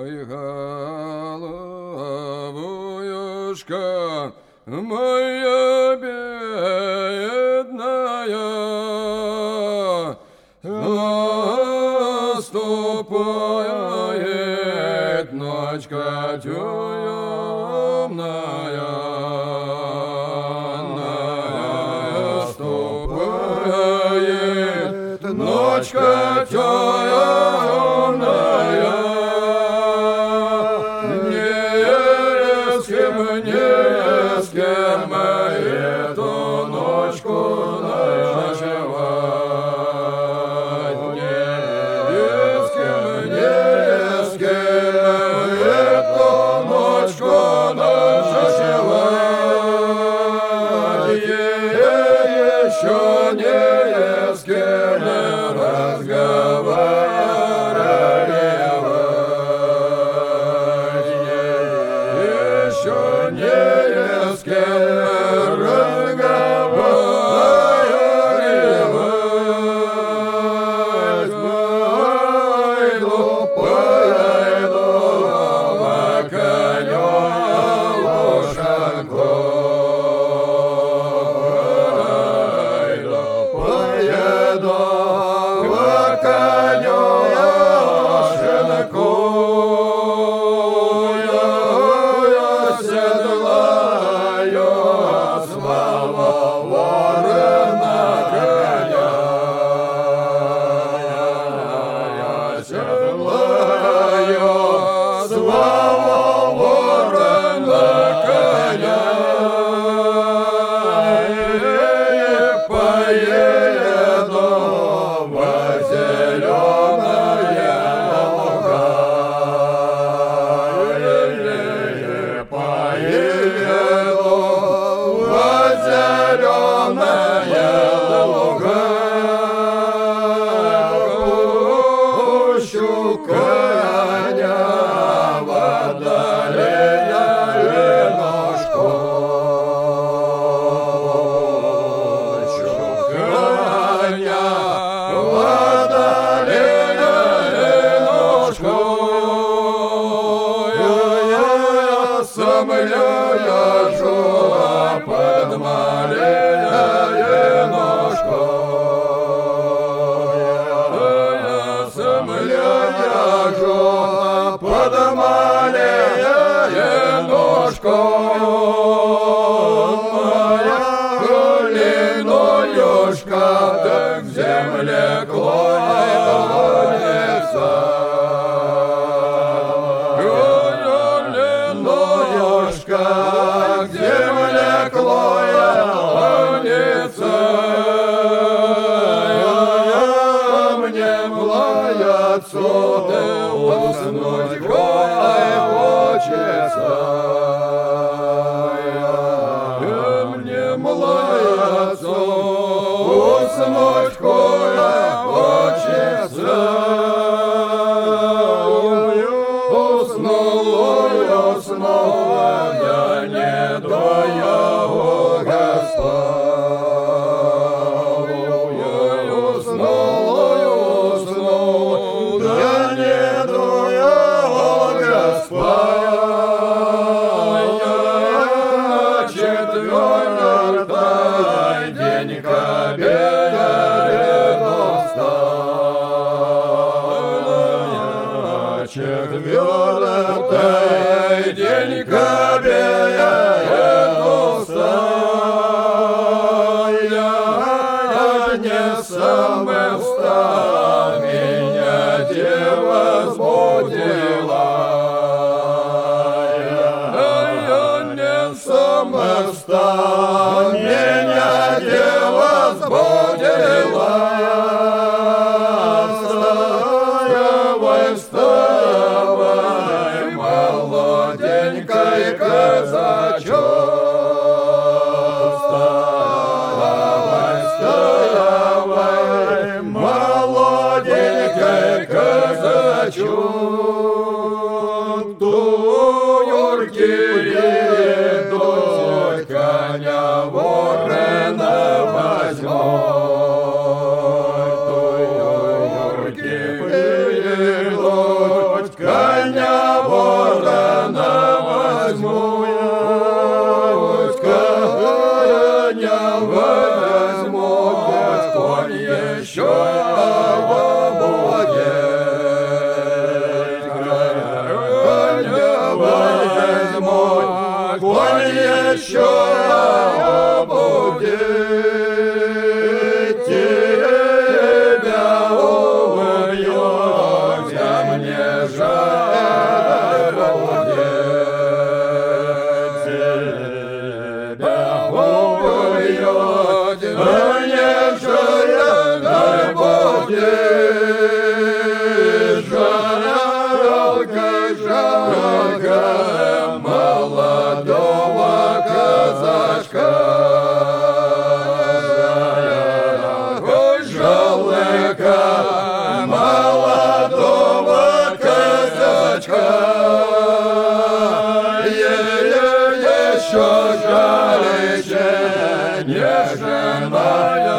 Ой, головушка моя бедная, наступает ночка темная, наступает ночка темная. Не с кем эту ночку ночевать, не с кем эту ночку ночевать, еще не с кем разговаривать, еще не с кем разговаривать. Пойду ваканю лошадку, поеду ваканю лошадку. Под малея ножку, самляжу под малея ножку, моя длинноюшка так в земле клонится. Длинноюшка к земле клонится, мне млаяцу уснуть хочется, мне млаяцу уснуть хочется. Уснул, я не дою Господь. Уснул, я не дую Господь. Четвертый день кобеля четвертый день кобеля не сам встал, меня дева сбудила. Я не сам встал, меня дева сбудила. Вставай, молоденький казачок. Вставай, молоденький казачок. Ту Юрки идут, коня ворона возьмут. Ту Юрки идут, коня ворона возьмуть, коня возьмут, конь еще будет. Коня возьмут, конь еще будет. Тебя убьет, а мне жаль будет. Тебя убьет, а мне жаль будет. Жалко, жалко молодого казачка. Жалко молодого казачка. Еще жалече нежная